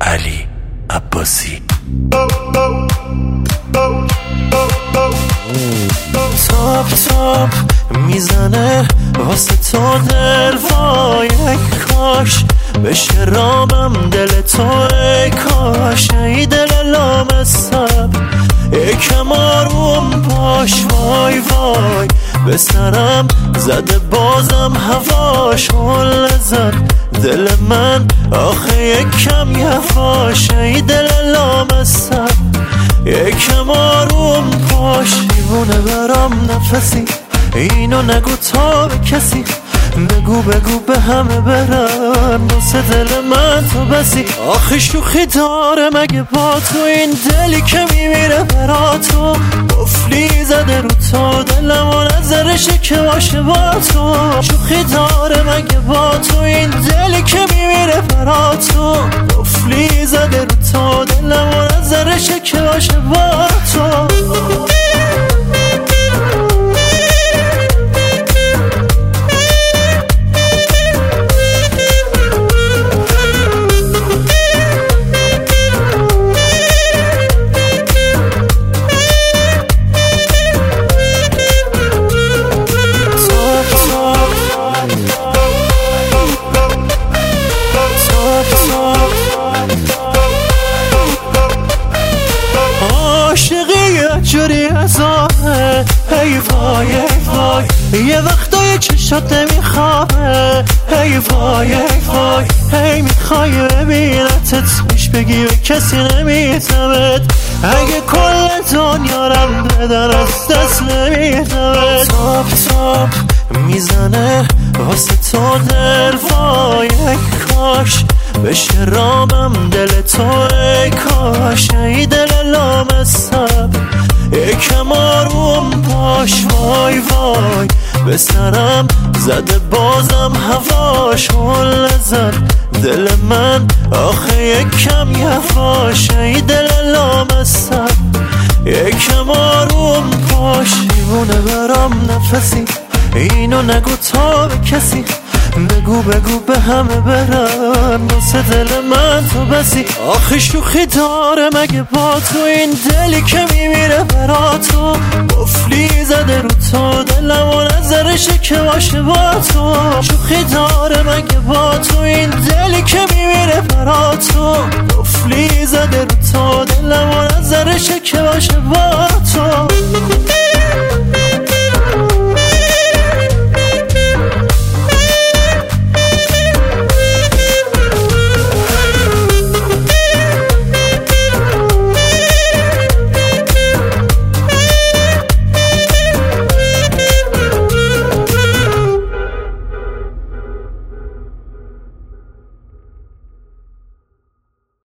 علی عباسی. تاپ تاپ میزنه واسه تو دل، وای کاش بشه رامم دل تو، ای کاش ای دل لامصب یکم آروم باش. وای وای به سرم زده بازم هواش، حل زد دل من آخه یکم یواش، ای دل لامصب یکم آروم باش. دیوونه برام نفسی، اینو نگو تا به کسی، بگو بگو به همه برن واسه دل من تو بسی. آخه شوخی داره مگه با تو این دلی که میمیره برا تو، قفلی زده رو تو دلم و نظرشه که باشه با تو. شوخی داره مگه با تو این دلی که میمیره برا تو، قفلی زده رو تو دلم و نظرشه که باشه با تو. جوری ازاره ای وای ای وای، یه وقتای چشات نمیخوابه ای وای ای وای، هی میخوای ببینتت پیش بگی به کسی نمیتمت، اگه کل دنیارم بدن از دست نمیتمت. تاپ تاپ میزنه واسه تو دل، وای ای کاش بشه رامم دل تو، ای کاش ای دل لامصب یکم آروم باش. وای وای به سرم زده بازم هواش، حل زد دل من آخه یکم یواش، ای دل لامصب یکم آروم باش. دیوونه برام نفسی، اینو نگو تا به کسی، بگو بگو به همه برن واسه دل من تو بسی. آخه شوخی داره مگه با تو این دلی که میمیره برا تو، قفلی زده رو تو دلم و نظرشه که باشه با تو. شوخی داره مگه با تو این دلی که میمیره برا تو، قفلی زده رو تو دلم و نظرشه که باشه با تو.